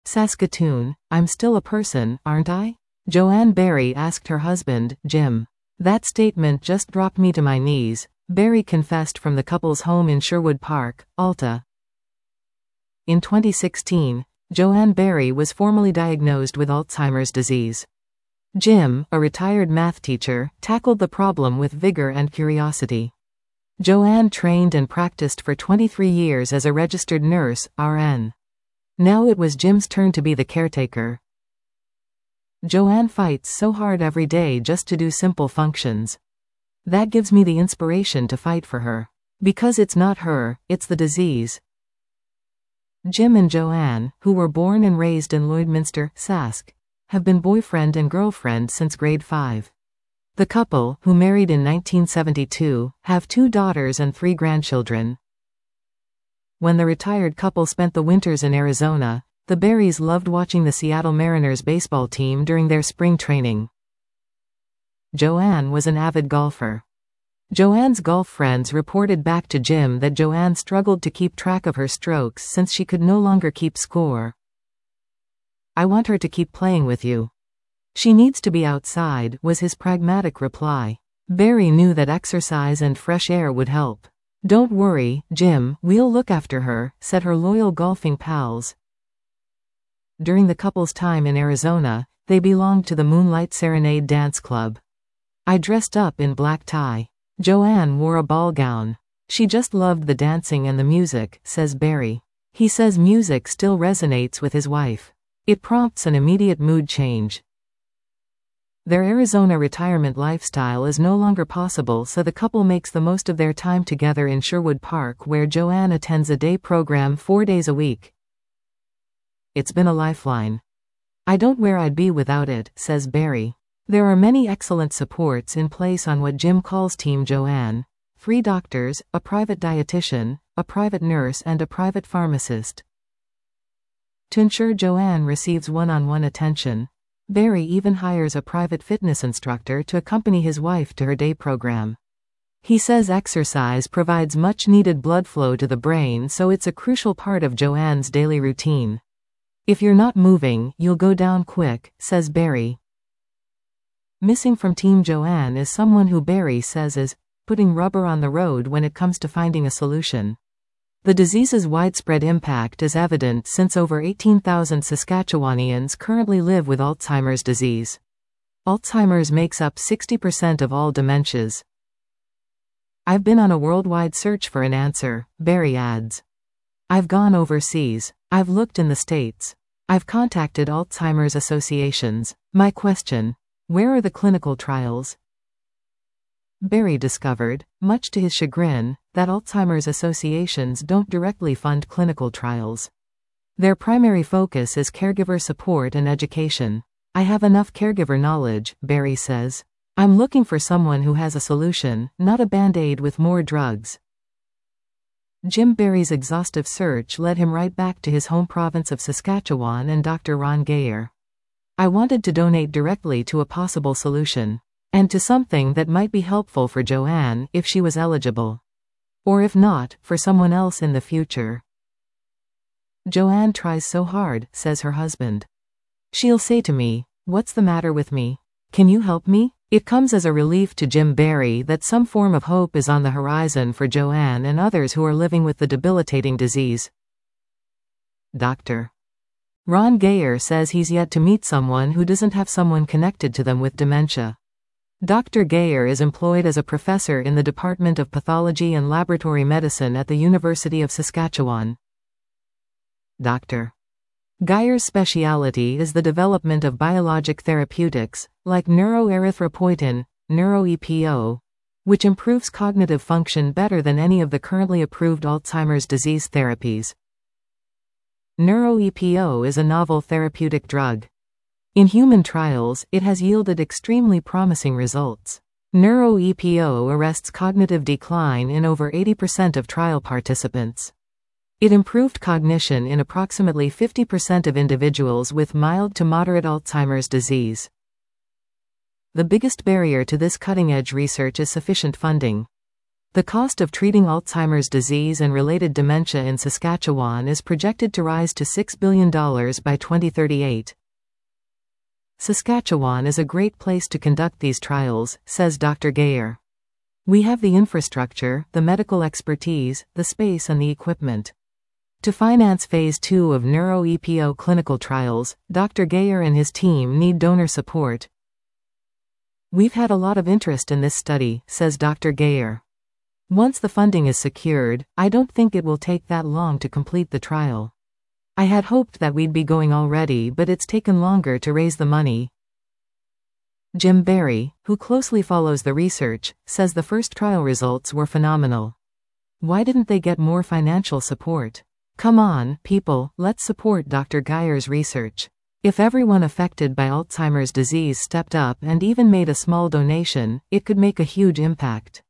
Saskatoon, I'm still a person, aren't I? Joanne Barry asked her husband, Jim. That statement just dropped me to my knees, Barry confessed from the couple's home in Sherwood Park, Alta. In 2016, Joanne Barry was formally diagnosed with Alzheimer's disease. Jim, a retired math teacher, tackled the problem with vigor and curiosity. Joanne trained and practiced for 23 years as a registered nurse, RN. Now it was Jim's turn to be the caretaker. Joanne fights so hard every day just to do simple functions. That gives me the inspiration to fight for her. Because it's not her, it's the disease. Jim and Joanne, who were born and raised in Lloydminster, Sask, have been boyfriend and girlfriend since grade 5. The couple, who married in 1972, have 2 daughters and 3 grandchildren. When the retired couple spent the winters in Arizona, the Barrys loved watching the Seattle Mariners baseball team during their spring training. Joanne was an avid golfer. Joanne's golf friends reported back to Jim that Joanne struggled to keep track of her strokes since she could no longer keep score. I want her to keep playing with you. She needs to be outside, was his pragmatic reply. Barry knew that exercise and fresh air would help. Don't worry, Jim, we'll look after her, said her loyal golfing pals. During the couple's time in Arizona, they belonged to the Moonlight Serenade Dance Club. I dressed up in black tie. Joanne wore a ball gown. She just loved the dancing and the music, says Barry. He says music still resonates with his wife. It prompts an immediate mood change. Their Arizona retirement lifestyle is no longer possible, so the couple makes the most of their time together in Sherwood Park, where Joanne attends a day program 4 days a week. It's been a lifeline. I don't know where I'd be without it, says Barry. There are many excellent supports in place on what Jim calls Team Joanne: 3 doctors, a private dietitian, a private nurse and a private pharmacist. To ensure Joanne receives one-on-one attention, Barry even hires a private fitness instructor to accompany his wife to her day program. He says exercise provides much-needed blood flow to the brain, so it's a crucial part of Joanne's daily routine. If you're not moving, you'll go down quick, says Barry. Missing from Team Joanne is someone who Barry says is putting rubber on the road when it comes to finding a solution. The disease's widespread impact is evident since over 18,000 Saskatchewanians currently live with Alzheimer's disease. Alzheimer's makes up 60% of all dementias. I've been on a worldwide search for an answer, Barry adds. I've gone overseas. I've looked in the States. I've contacted Alzheimer's associations. My question: where are the clinical trials? Barry discovered, much to his chagrin, that Alzheimer's associations don't directly fund clinical trials. Their primary focus is caregiver support and education. I have enough caregiver knowledge, Barry says. I'm looking for someone who has a solution, not a band-aid with more drugs. Jim Barry's exhaustive search led him right back to his home province of Saskatchewan and Dr. Ron Gayer. I wanted to donate directly to a possible solution. And to something that might be helpful for Joanne if she was eligible. Or if not, for someone else in the future. Joanne tries so hard, says her husband. She'll say to me, "What's the matter with me? Can you help me?" It comes as a relief to Jim Barry that some form of hope is on the horizon for Joanne and others who are living with the debilitating disease. Dr. Ron Gayer says he's yet to meet someone who doesn't have someone connected to them with dementia. Dr. Gayer is employed as a professor in the Department of Pathology and Laboratory Medicine at the University of Saskatchewan. Dr. Gayer's specialty is the development of biologic therapeutics, like neuroerythropoietin, NeuroEPO, which improves cognitive function better than any of the currently approved Alzheimer's disease therapies. NeuroEPO is a novel therapeutic drug. In human trials, it has yielded extremely promising results. NeuroEPO arrests cognitive decline in over 80% of trial participants. It improved cognition in approximately 50% of individuals with mild to moderate Alzheimer's disease. The biggest barrier to this cutting-edge research is sufficient funding. The cost of treating Alzheimer's disease and related dementia in Saskatchewan is projected to rise to $6 billion by 2038. Saskatchewan is a great place to conduct these trials, says Dr. Gayer. We have the infrastructure, the medical expertise, the space and the equipment. To finance Phase 2 of neuro-EPO clinical trials, Dr. Gayer and his team need donor support. We've had a lot of interest in this study, says Dr. Gayer. Once the funding is secured, I don't think it will take that long to complete the trial. I had hoped that we'd be going already, but it's taken longer to raise the money. Jim Barry, who closely follows the research, says the first trial results were phenomenal. Why didn't they get more financial support? Come on, people, let's support Dr. Gayer's research. If everyone affected by Alzheimer's disease stepped up and even made a small donation, it could make a huge impact.